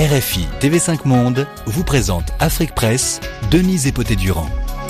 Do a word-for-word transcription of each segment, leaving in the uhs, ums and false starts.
R F I T V cinq Monde vous présente Afrique Presse, Denise Epoté-Durand.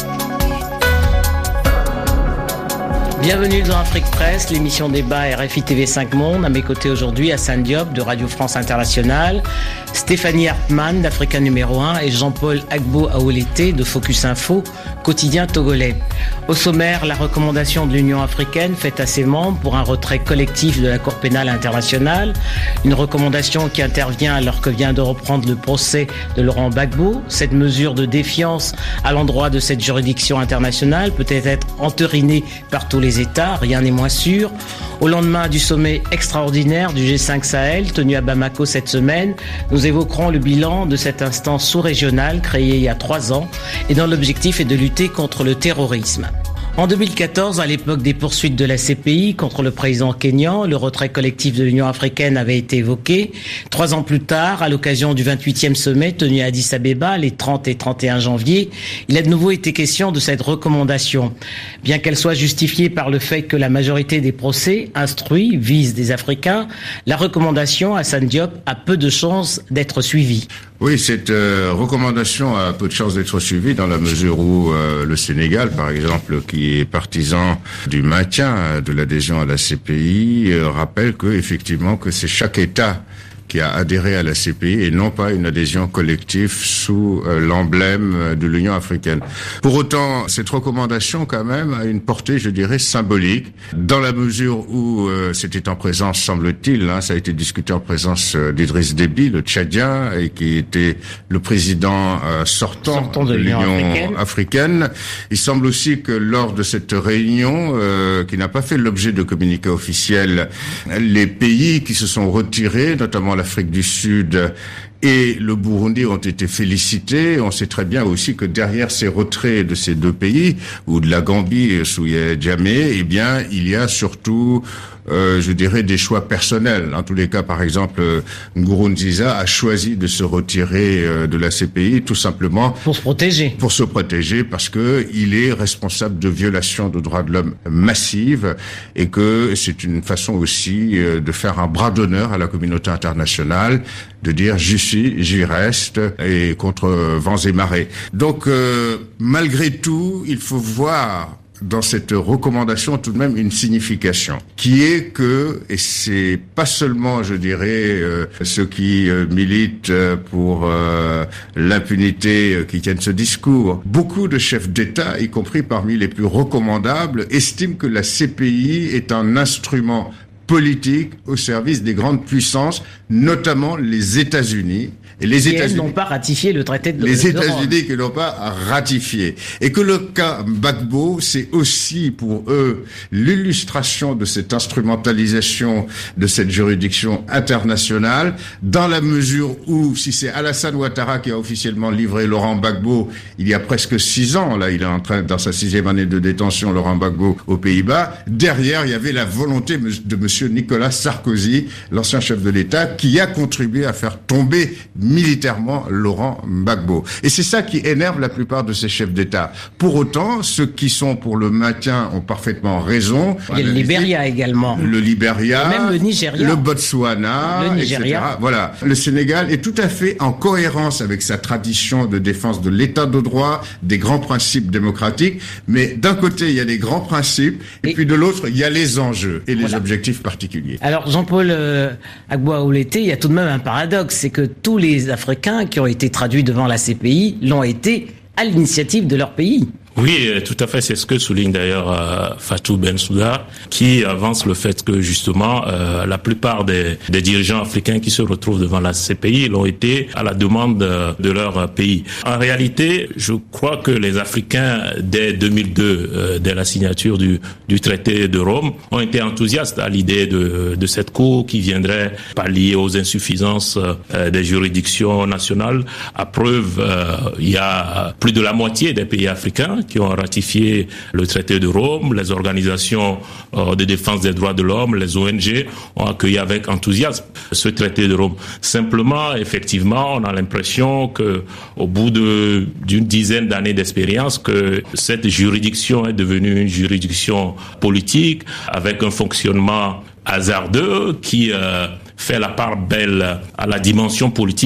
Bienvenue dans Afrique Presse, l'émission débat R F I T V cinq Monde. À mes côtés aujourd'hui, Hassan Diop de Radio France Internationale, Stéphanie Hartmann d'Africa numéro un et Jean-Paul Agbo Aoulété de Focus Info, quotidien togolais. Au sommaire, la recommandation de l'Union africaine faite à ses membres pour un retrait collectif de la Cour pénale internationale. Une recommandation qui intervient alors que vient de reprendre le procès de Laurent Gbagbo. Cette mesure de défiance à l'endroit de cette juridiction internationale peut être entérinée par tous les États, rien n'est moins sûr. Au lendemain du sommet extraordinaire du G cinq Sahel tenu à Bamako cette semaine, nous évoquerons le bilan de cette instance sous-régionale créée il y a trois ans et dont l'objectif est de lutter contre le terrorisme. En deux mille quatorze, à l'époque des poursuites de la C P I contre le président kényan, le retrait collectif de l'Union africaine avait été évoqué. Trois ans plus tard, à l'occasion du vingt-huitième sommet tenu à Addis Abeba les trente et trente et un janvier, il a de nouveau été question de cette recommandation. Bien qu'elle soit justifiée par le fait que la majorité des procès instruits visent des Africains, la recommandation, Hassan Diop, a peu de chances d'être suivie. Oui, cette euh, recommandation a peu de chances d'être suivie dans la mesure où euh, le Sénégal, par exemple, qui est partisan du maintien de l'adhésion à la C P I, euh, rappelle que effectivement que c'est chaque État qui a adhéré à la C P I et non pas une adhésion collective sous euh, l'emblème de l'Union africaine. Pour autant, cette recommandation quand même a une portée, je dirais, symbolique, dans la mesure où euh, c'était en présence, semble-t-il, hein, ça a été discuté en présence euh, d'Idriss Déby, le Tchadien, et qui était le président euh, sortant, sortant de, de l'Union africaine. africaine. Il semble aussi que lors de cette réunion, euh, qui n'a pas fait l'objet de communiqué officiel, les pays qui se sont retirés, notamment l'Afrique du Sud et le Burundi, ont été félicités. On sait très bien aussi que derrière ces retraits de ces deux pays, ou de la Gambie sous Yahya Jammeh, eh bien, il y a surtout Euh, je dirais des choix personnels. En tous les cas, par exemple, Nkurunziza a choisi de se retirer euh, de la C P I tout simplement pour se protéger. Pour se protéger, parce que il est responsable de violations de droits de l'homme massives et que c'est une façon aussi euh, de faire un bras d'honneur à la communauté internationale, de dire j'y suis, j'y reste, et contre vents et marées. Donc, euh, malgré tout, il faut voir dans cette recommandation tout de même une signification qui est que, et c'est pas seulement, je dirais, euh, ceux qui euh, militent pour euh, l'impunité euh, qui tiennent ce discours, beaucoup de chefs d'État, y compris parmi les plus recommandables, estiment que la C P I est un instrument politique au service des grandes puissances, notamment les États-Unis. Et les États-Unis n'ont pas ratifié le traité de Les États-Unis qui n'ont pas ratifié. Et que le cas Gbagbo, c'est aussi pour eux l'illustration de cette instrumentalisation de cette juridiction internationale, dans la mesure où, si c'est Alassane Ouattara qui a officiellement livré Laurent Gbagbo il y a presque six ans, là il est en train, dans sa sixième année de détention, Laurent Gbagbo aux Pays-Bas, derrière il y avait la volonté de monsieur Nicolas Sarkozy, l'ancien chef de l'État, qui a contribué à faire tomber militairement Laurent Gbagbo. Et c'est ça qui énerve la plupart de ces chefs d'État. Pour autant, ceux qui sont pour le maintien ont parfaitement raison. Il y a le Libéria également. Le Libéria. Et même le Nigeria. Le Botswana. Le Nigeria. et cetera. Voilà. Le Sénégal est tout à fait en cohérence avec sa tradition de défense de l'état de droit, des grands principes démocratiques. Mais d'un côté, il y a des grands principes, et, et puis de l'autre, il y a les enjeux et les voilà. objectifs particuliers. Alors, Jean-Paul euh, Agbo Aoulété, il y a tout de même un paradoxe, c'est que tous les Les Africains qui ont été traduits devant la C P I l'ont été à l'initiative de leur pays. Oui, tout à fait. C'est ce que souligne d'ailleurs euh, Fatou Bensouda, qui avance le fait que justement euh, la plupart des, des dirigeants africains qui se retrouvent devant la C P I l'ont été à la demande de, de leur pays. En réalité, je crois que les Africains, dès deux mille deux, euh, dès la signature du, du traité de Rome, ont été enthousiastes à l'idée de, de cette cour qui viendrait pallier aux insuffisances euh, des juridictions nationales. À preuve, euh, il y a plus de la moitié des pays africains qui ont ratifié le traité de Rome. Les organisations euh, de défense des droits de l'homme, les O N G, ont accueilli avec enthousiasme ce traité de Rome. Simplement, effectivement, on a l'impression que, au bout de, d'une dizaine d'années d'expérience, que cette juridiction est devenue une juridiction politique avec un fonctionnement hasardeux qui euh, fait la part belle à la dimension politique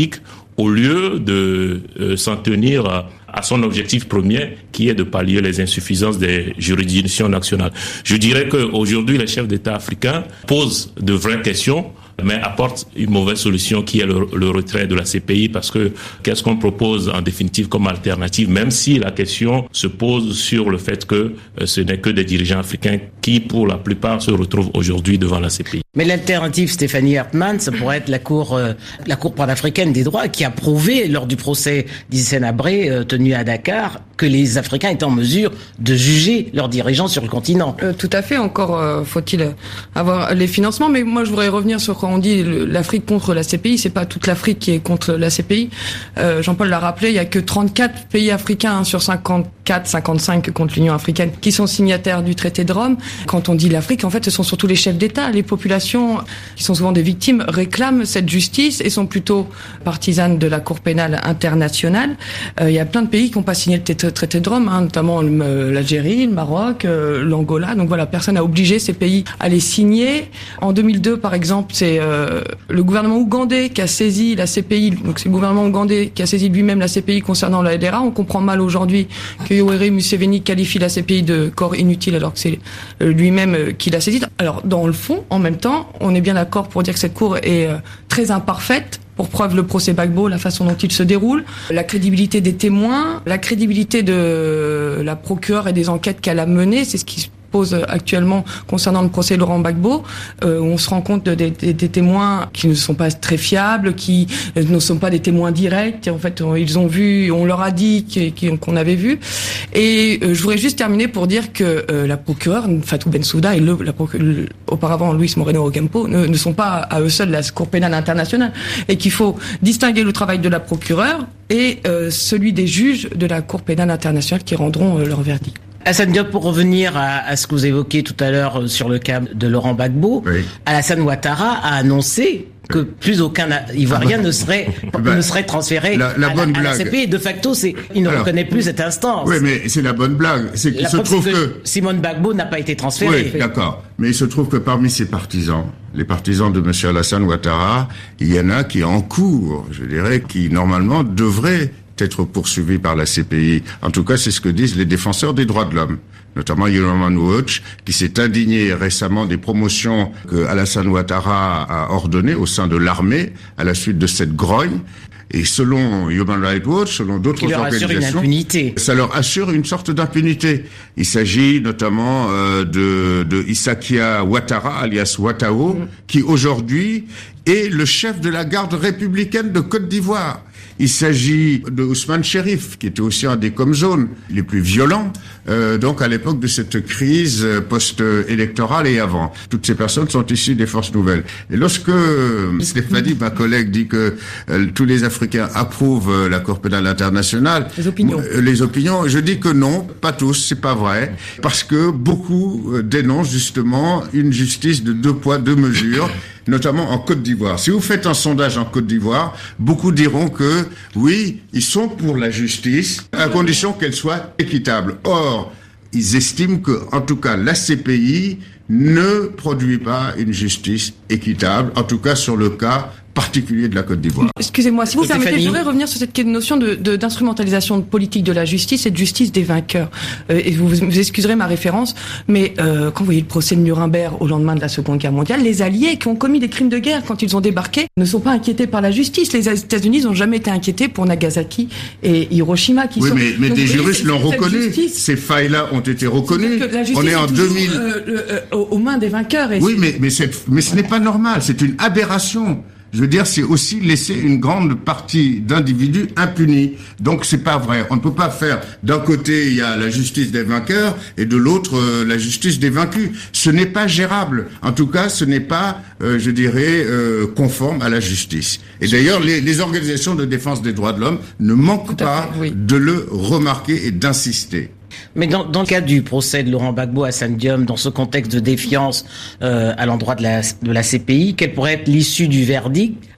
au lieu de euh, s'en tenir à, à son objectif premier, qui est de pallier les insuffisances des juridictions nationales. Je dirais qu'aujourd'hui, les chefs d'État africains posent de vraies questions, mais apportent une mauvaise solution qui est le, le retrait de la C P I, parce que qu'est-ce qu'on propose en définitive comme alternative, même si la question se pose sur le fait que euh, ce n'est que des dirigeants africains qui, pour la plupart, se retrouvent aujourd'hui devant la C P I. Mais l'alternative, Stéphanie Hartmann, ça pourrait être la Cour, euh, la Cour panafricaine des droits, qui a prouvé lors du procès d'Hissène Habré euh, tenu à Dakar que les Africains étaient en mesure de juger leurs dirigeants sur le continent. Euh, tout à fait. Encore euh, faut-il avoir les financements. Mais moi, je voudrais revenir sur quand on dit l'Afrique contre la C P I. C'est pas toute l'Afrique qui est contre la C P I. Euh, Jean-Paul l'a rappelé, il y a que trente-quatre pays africains hein, sur cinquante-quatre, cinquante-cinq contre l'Union africaine qui sont signataires du traité de Rome. Quand on dit l'Afrique, en fait, ce sont surtout les chefs d'État, les populations qui sont souvent des victimes réclament cette justice et sont plutôt partisanes de la Cour pénale internationale. Euh, il y a plein de pays qui n'ont pas signé le traité de Rome, hein, notamment euh, l'Algérie, le Maroc, euh, l'Angola. Donc voilà, personne n'a obligé ces pays à les signer. En deux mille deux, par exemple, c'est euh, le gouvernement ougandais qui a saisi la C P I. Donc c'est le gouvernement ougandais qui a saisi lui-même la C P I concernant la L R A. On comprend mal aujourd'hui que Yoweri Museveni qualifie la C P I de corps inutile alors que c'est lui-même qui l'a saisi. Alors dans le fond, en même temps, on est bien d'accord pour dire que cette cour est euh, très imparfaite. Pour preuve, le procès Gbagbo, la façon dont il se déroule, la crédibilité des témoins, la crédibilité de la procureure et des enquêtes qu'elle a menées, c'est ce qui se pose actuellement concernant le procès Laurent Gbagbo, euh, où on se rend compte de, de, de, des témoins qui ne sont pas très fiables, qui euh, ne sont pas des témoins directs. En fait, on, ils ont vu, on leur a dit qu'on qu avait vu. Et euh, je voudrais juste terminer pour dire que euh, la procureure Fatou Bensouda et le, la le, auparavant Luis Moreno Ocampo ne, ne sont pas à eux seuls la Cour pénale internationale, et qu'il faut distinguer le travail de la procureure et euh, celui des juges de la Cour pénale internationale qui rendront euh, leur verdict. Hassan Diop, pour revenir à, à ce que vous évoquiez tout à l'heure sur le cas de Laurent Gbagbo, oui. Alassane Ouattara a annoncé que plus aucun Ivoirien ah bah, ne serait ben, ne serait transféré la, la à, bonne la, à la blague. C P I. De facto, c'est il ne Alors, reconnaît plus cette instance. Oui, mais c'est la bonne blague. C'est qu'il se trouve que, que Simone Gbagbo n'a pas été transféré. Oui, d'accord. Mais il se trouve que parmi ses partisans, les partisans de Monsieur Alassane Ouattara, il y en a qui en cours, je dirais, qui normalement devraient être poursuivis par la C P I. En tout cas, c'est ce que disent les défenseurs des droits de l'homme, notamment Human Watch, qui s'est indigné récemment des promotions que Alassane Ouattara a ordonnées au sein de l'armée à la suite de cette grogne. Et selon Human Rights Watch, selon d'autres organisations, ça leur assure une sorte d'impunité. Il s'agit notamment euh, de, de Issakia Ouattara, alias Ouattao, mmh. qui aujourd'hui est le chef de la garde républicaine de Côte d'Ivoire. Il s'agit de Ousmane Chérif, qui était aussi un des com-zones les plus violents, euh, donc à l'époque de cette crise post-électorale et avant. Toutes ces personnes sont issues des forces nouvelles. Et lorsque Stéphanie, ma collègue, dit que euh, tous les Africains approuvent euh, la Cour pénale internationale, les opinions, euh, les opinions, je dis que non, pas tous, c'est pas vrai, parce que beaucoup euh, dénoncent justement une justice de deux poids, deux mesures, notamment en Côte d'Ivoire. Si vous faites un sondage en Côte d'Ivoire, beaucoup diront que oui, ils sont pour la justice, à condition qu'elle soit équitable. Or, ils estiment que, en tout cas, la C P I ne produit pas une justice équitable, en tout cas sur le cas particulier de la Côte d'Ivoire. Excusez-moi, si vous Stéphanie. permettez, je voudrais revenir sur cette notion de, de, d'instrumentalisation politique de la justice et de justice des vainqueurs. Euh, et vous, vous excuserez ma référence, mais euh, quand vous voyez le procès de Nuremberg au lendemain de la Seconde Guerre mondiale, les Alliés qui ont commis des crimes de guerre quand ils ont débarqué ne sont pas inquiétés par la justice. Les États-Unis n'ont jamais été inquiétés pour Nagasaki et Hiroshima. Qui oui, sont... mais, mais Donc, des voyez, juristes l'ont reconnu. Justice... Ces failles-là ont été reconnues. On est en deux mille. Euh, euh, aux mains des vainqueurs. Et oui, mais, mais, mais ce n'est pas normal. C'est une aberration. Je veux dire, c'est aussi laisser une grande partie d'individus impunis. Donc, c'est pas vrai. On ne peut pas faire, d'un côté, il y a la justice des vainqueurs, et de l'autre, euh, la justice des vaincus. Ce n'est pas gérable. En tout cas, ce n'est pas, euh, je dirais, euh, conforme à la justice. Et d'ailleurs, les, les organisations de défense des droits de l'homme ne manquent pas oui. de le remarquer et d'insister. Mais dans, dans le cas du procès de Laurent Gbagbo à Hassan Diop, dans ce contexte de défiance euh, à l'endroit de la, de la C P I, quelle pourrait être l'issue du verdict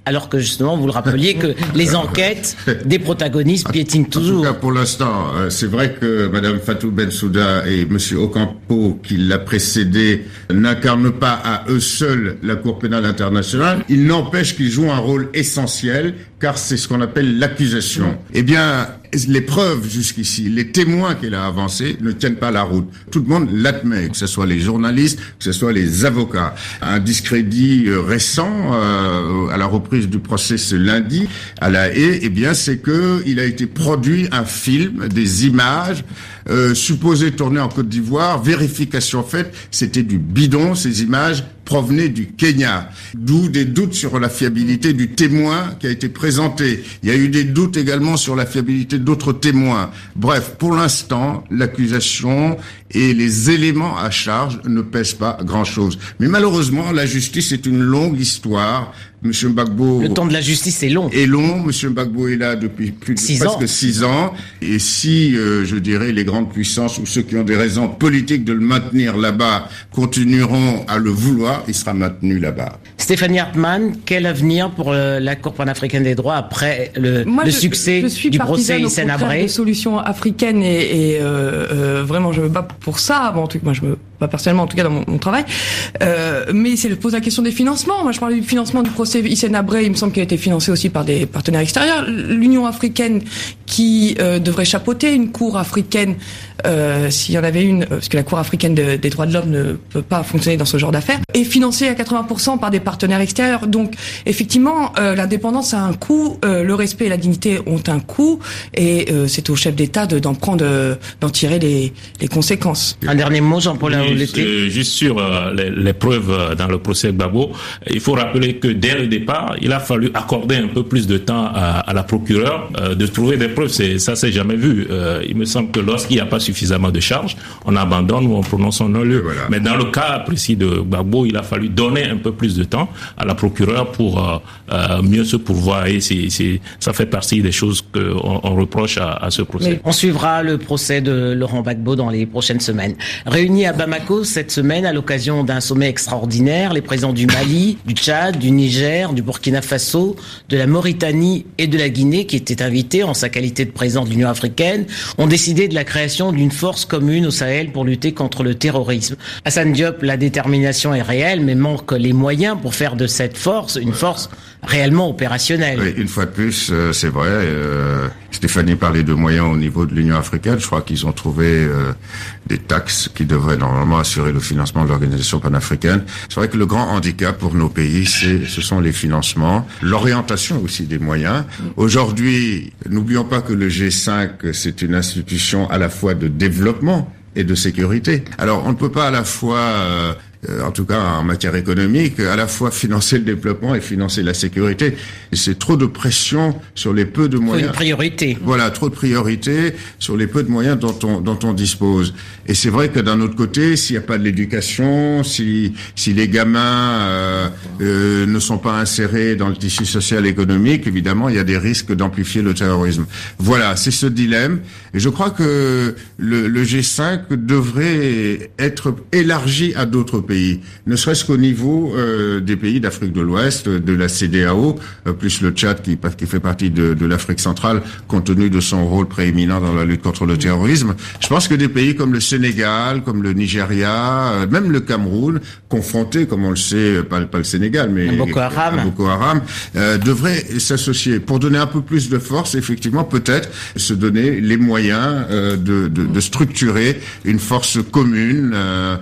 alors que justement vous le rappeliez que les enquêtes des protagonistes piétinent toujours. En tout cas, pour l'instant, c'est vrai que Madame Fatou Bensouda et Monsieur Ocampo, qui l'a précédé, n'incarnent pas à eux seuls la Cour pénale internationale. Il n'empêche qu'ils jouent un rôle essentiel, car c'est ce qu'on appelle l'accusation. Eh bien, les preuves jusqu'ici, les témoins qu'elle a avancés ne tiennent pas la route. Tout le monde l'admet, que ce soit les journalistes, que ce soit les avocats. Un discrédit récent, euh, à la reprise du procès ce lundi à La Haye, eh bien, c'est que il a été produit un film, des images euh, supposées tournées en Côte d'Ivoire. Vérification faite, c'était du bidon. Ces images provenaient du Kenya. D'où des doutes sur la fiabilité du témoin qui a été présenté. Il y a eu des doutes également sur la fiabilité d'autres témoins. Bref, pour l'instant, l'accusation et les éléments à charge ne pèsent pas grand-chose. Mais malheureusement, la justice est une longue histoire. Monsieur Gbagbo... Le temps de la justice est long. Est long. Monsieur Gbagbo est là depuis plus de six presque ans. six ans. Et si, euh, je dirais, les grandes puissances ou ceux qui ont des raisons politiques de le maintenir là-bas continueront à le vouloir, il sera maintenu là-bas. Stéphanie Hartmann, quel avenir pour euh, la Cour panafricaine des droits après le, Moi, le je, succès je du procès Hissène Habré? De solutions africaines et, et euh, euh, vraiment, je me bats pour ça. Bon, en tout cas, moi, je me bats personnellement, en tout cas dans mon, mon travail. Euh, mais c'est pose la question des financements. Moi, je parlais du financement du procès Hissène Habré. Il me semble qu'il a été financé aussi par des partenaires extérieurs. L'Union africaine qui euh, devrait chapeauter une cour africaine, euh, s'il y en avait une, parce que la Cour africaine de, des droits de l'homme ne peut pas fonctionner dans ce genre d'affaires, est financée à quatre-vingts pour cent par des partenaires extérieurs. Donc, effectivement, euh, l'indépendance a un coût, euh, le respect et la dignité ont un coût, et euh, c'est au chef d'État de, d'en prendre, euh, d'en tirer les, les conséquences. Un dernier mot, Jean-Paul Aouleté. Oui, juste sur euh, les, les preuves dans le procès Gbagbo, il faut rappeler que dès le départ, il a fallu accorder un peu plus de temps à, à la procureure euh, de trouver des preuves. C'est, ça, c'est jamais vu. Euh, il me semble que lorsqu'il n'y a pas suffisamment de charges, on abandonne ou on prononce son non-lieu. Voilà. Mais dans le cas précis de Gbagbo, il a fallu donner un peu plus de temps à la procureure pour euh, euh, mieux se pourvoir. Et c'est, c'est, ça fait partie des choses qu'on on reproche à, à ce procès. Mais on suivra le procès de Laurent Gbagbo dans les prochaines semaines. Réunis à Bamako cette semaine à l'occasion d'un sommet extraordinaire, les présidents du Mali, du Tchad, du Niger, du Burkina Faso, de la Mauritanie et de la Guinée, qui étaient invités en sa qualité de président de l'Union africaine, ont décidé de la création d'une force commune au Sahel pour lutter contre le terrorisme. Assane Diop, la détermination est réelle, mais manque les moyens pour faire de cette force une force réellement opérationnelle. Oui, une fois de plus, euh, c'est vrai. Euh, Stéphanie parlait de moyens au niveau de l'Union africaine. Je crois qu'ils ont trouvé euh, des taxes qui devraient normalement assurer le financement de l'organisation panafricaine. C'est vrai que le grand handicap pour nos pays, c'est, ce sont les financements, l'orientation aussi des moyens. Aujourd'hui, n'oublions pas que le G cinq, c'est une institution à la fois de développement et de sécurité. Alors, on ne peut pas à la fois... Euh, Euh, en tout cas en matière économique, à la fois financer le développement et financer la sécurité. Et c'est trop de pression sur les peu de moyens. Faut une priorité. Voilà, trop de priorité sur les peu de moyens dont on dont on dispose. Et c'est vrai que d'un autre côté, s'il n'y a pas de l'éducation, si si les gamins euh, euh, ne sont pas insérés dans le tissu social et économique, évidemment, il y a des risques d'amplifier le terrorisme. Voilà, c'est ce dilemme. Et je crois que le, le G cinq devrait être élargi à d'autres pays. Pays, ne serait-ce qu'au niveau euh, des pays d'Afrique de l'Ouest, de la C D A O, euh, plus le Tchad qui, qui fait partie de, de l'Afrique centrale, compte tenu de son rôle prééminent dans la lutte contre le terrorisme. Je pense que des pays comme le Sénégal, comme le Nigeria, euh, même le Cameroun, confrontés, comme on le sait, pas, pas le Sénégal, mais à Boko Haram, à Boko Haram euh, devraient s'associer pour donner un peu plus de force, effectivement, peut-être se donner les moyens euh, de, de, de structurer une force commune. Euh,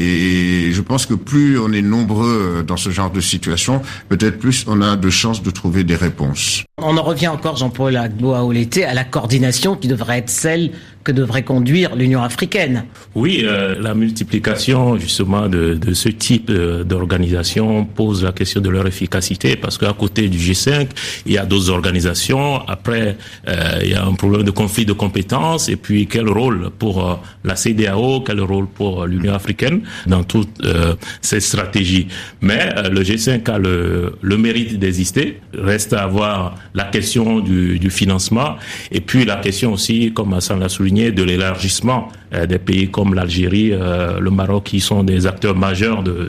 et je Je pense que plus on est nombreux dans ce genre de situation, peut-être plus on a de chances de trouver des réponses. On en revient encore, Jean-Paul Aouleté, à la coordination qui devrait être celle que devrait conduire l'Union africaine. Oui, euh, la multiplication justement de, de ce type euh, d'organisation pose la question de leur efficacité, parce qu'à côté du G cinq, il y a d'autres organisations. Après, euh, il y a un problème de conflit de compétences. Et puis, quel rôle pour euh, la C D A O, quel rôle pour l'Union africaine dans toute euh, cette stratégie. Mais euh, le G cinq a le, le mérite d'exister. Reste à voir la question du, du financement, et puis la question aussi, comme Hassan l'a souligné, de l'élargissement euh, des pays comme l'Algérie, euh, le Maroc, qui sont des acteurs majeurs de,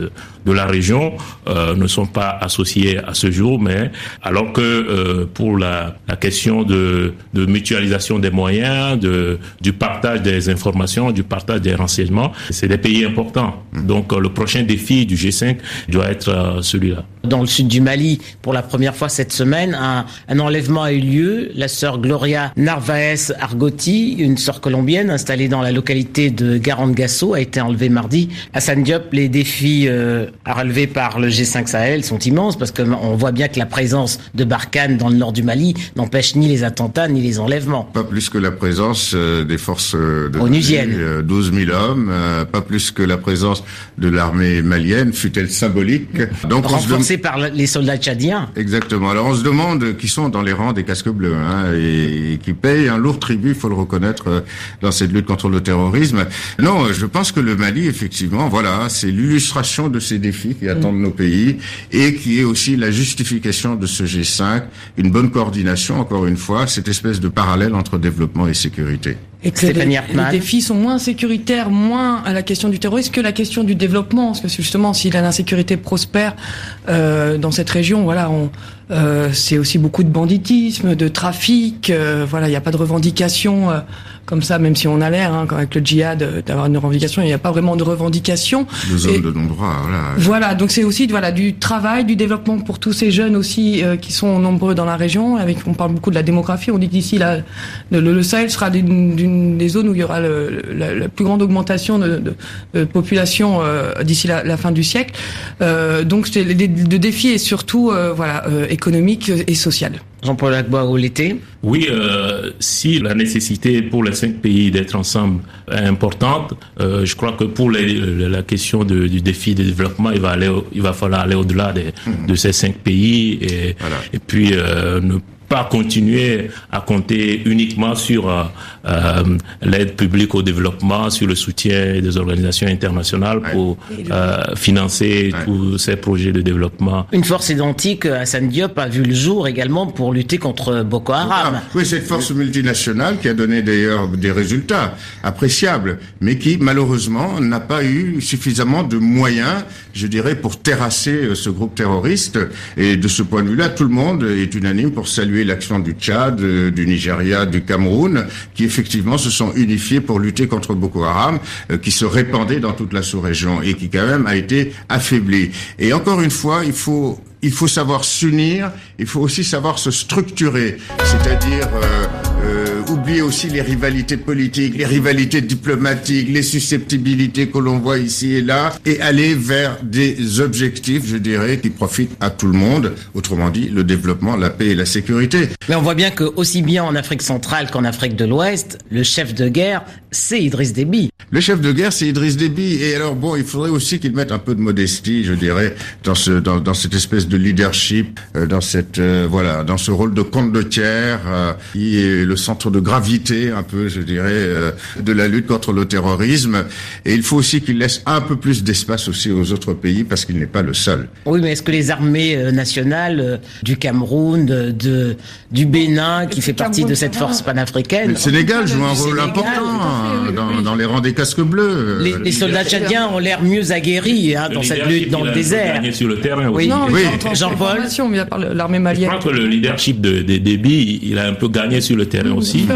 de la région euh, ne sont pas associés à ce jour, mais alors que euh, pour la, la question de, de mutualisation des moyens, de, du partage des informations, du partage des renseignements, c'est des pays importants. Donc euh, le prochain défi du G cinq doit être euh, celui-là. Dans le sud du Mali, pour la première fois cette semaine, un, un enlèvement a eu lieu. La sœur Gloria Narvaez Argoti, une sœur colombienne installée dans la localité de Garande-Gasso, a été enlevée mardi. Hassan Diop, les défis euh, relevés par le G cinq Sahel sont immenses parce qu'on voit bien que la présence de Barkhane dans le nord du Mali n'empêche ni les attentats ni les enlèvements. Pas plus que la présence euh, des forces euh, de onusiennes, euh, douze mille hommes, euh, pas plus que la présence de l'armée malienne, fut-elle symbolique. Donc renforcée par les soldats tchadiens. Exactement. Alors on se demande qui sont dans les rangs des casques bleus hein, et, et qui payent un lourd tribut, il faut le reconnaître, dans cette lutte contre le terrorisme. Non, je pense que le Mali, effectivement, voilà, c'est l'illustration de ces défis qui attendent mmh. nos pays et qui est aussi la justification de ce G cinq, une bonne coordination, encore une fois, cette espèce de parallèle entre développement et sécurité. Et que les, les défis sont moins sécuritaires, moins à la question du terrorisme que la question du développement, parce que justement, si l'insécurité prospère euh, dans cette région, voilà, on, euh, c'est aussi beaucoup de banditisme, de trafic. Euh, voilà, il n'y a pas de revendication euh, comme ça, même si on a l'air, hein, avec le djihad, euh, d'avoir une revendication, il n'y a pas vraiment de revendication. De zones de non-droit, voilà. Voilà, donc c'est aussi voilà du travail, du développement pour tous ces jeunes aussi euh, qui sont nombreux dans la région. Avec, on parle beaucoup de la démographie. On dit qu'ici, là, le, le Sahel sera d'une, d'une des zones où il y aura le, la, la plus grande augmentation de, de, de population euh, d'ici la, la fin du siècle. Euh, donc c'est, le, le défi est surtout euh, voilà euh, économique et social. Jean-Paul Agboa-Ouletté. Oui, euh, si la nécessité pour les cinq pays d'être ensemble est importante, euh, je crois que pour les, la question de, du défi de développement, il va aller, il va falloir aller au-delà de, mmh. de ces cinq pays et, voilà. et puis euh, ne pas continuer à compter uniquement sur euh, euh, l'aide publique au développement, sur le soutien des organisations internationales ouais. pour euh, financer ouais. tous ces projets de développement. Une force identique, Hassan Diop, a vu le jour également pour lutter contre Boko Haram. Oui, cette force multinationale qui a donné d'ailleurs des résultats appréciables, mais qui malheureusement n'a pas eu suffisamment de moyens, je dirais, pour terrasser ce groupe terroriste. Et de ce point de vue-là, tout le monde est unanime pour saluer l'action du Tchad, du Nigeria, du Cameroun, qui effectivement se sont unifiés pour lutter contre Boko Haram, euh, qui se répandait dans toute la sous-région et qui quand même a été affaibli. Et encore une fois, il faut il faut savoir s'unir, il faut aussi savoir se structurer, c'est-à-dire euh, euh, oublier aussi les rivalités politiques, les rivalités diplomatiques, les susceptibilités que l'on voit ici et là, et aller vers des objectifs, je dirais, qui profitent à tout le monde, autrement dit, le développement, la paix et la sécurité. Mais on voit bien que aussi bien en Afrique centrale qu'en Afrique de l'Ouest, le chef de guerre, c'est Idriss Déby. Le chef de guerre, c'est Idriss Déby, et alors bon, il faudrait aussi qu'il mette un peu de modestie, je dirais, dans ce dans, dans cette espèce de leadership, euh, dans cette euh, voilà, dans ce rôle de condottière euh, qui est le centre de gravité, un peu, je dirais, euh, de la lutte contre le terrorisme. Et il faut aussi qu'il laisse un peu plus d'espace aussi aux autres pays, parce qu'il n'est pas le seul. Oui, mais est-ce que les armées euh, nationales euh, du Cameroun, de, de du Bénin, qui fait partie de cette force panafricaine, le Sénégal joue un rôle Sénégal, important hein, dans, dans les rangs des casques bleus. Les, les soldats tchadiens ont l'air mieux aguerris hein, dans cette lutte dans le désert. Sur le terrain aussi. Oui, non, oui. Jean-Paul, l'armée malienne. Je crois que le leadership de, de Déby, il a un peu gagné sur le terrain mmh, aussi.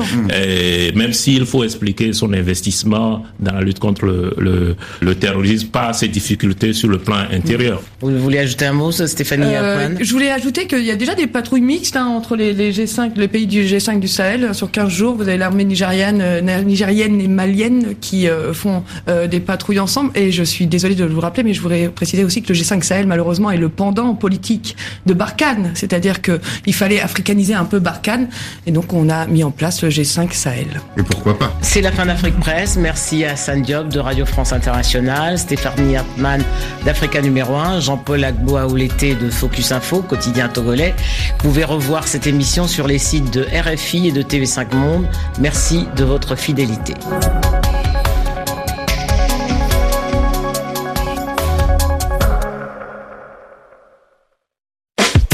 Et même s'il faut expliquer son investissement dans la lutte contre le, le, le terrorisme par ses difficultés sur le plan intérieur. Vous voulez ajouter un mot, Stéphanie euh, Je voulais ajouter qu'il y a déjà des patrouilles mixtes hein, entre les, les G cinq, les pays du G cinq du Sahel. Sur quinze jours, vous avez l'armée nigériane, euh, nigérienne et malienne qui euh, font euh, des patrouilles ensemble. Et je suis désolée de vous rappeler, mais je voudrais préciser aussi que le G cinq Sahel, malheureusement, est le pendant politique de Barkhane. C'est-à-dire que il fallait africaniser un peu Barkhane. Et donc, on a mis en place le G cinq Sahel. Et pourquoi pas? C'est la fin d'Afrique Presse. Merci à Hassan Diop de Radio France Internationale, Stéphanie Hartmann d'Africa numéro un, Jean-Paul Agboa-Ouletté de Focus Info, quotidien togolais. Vous pouvez revoir cette émission sur les sites de R F I et de T V cinq Monde. Merci de votre fidélité.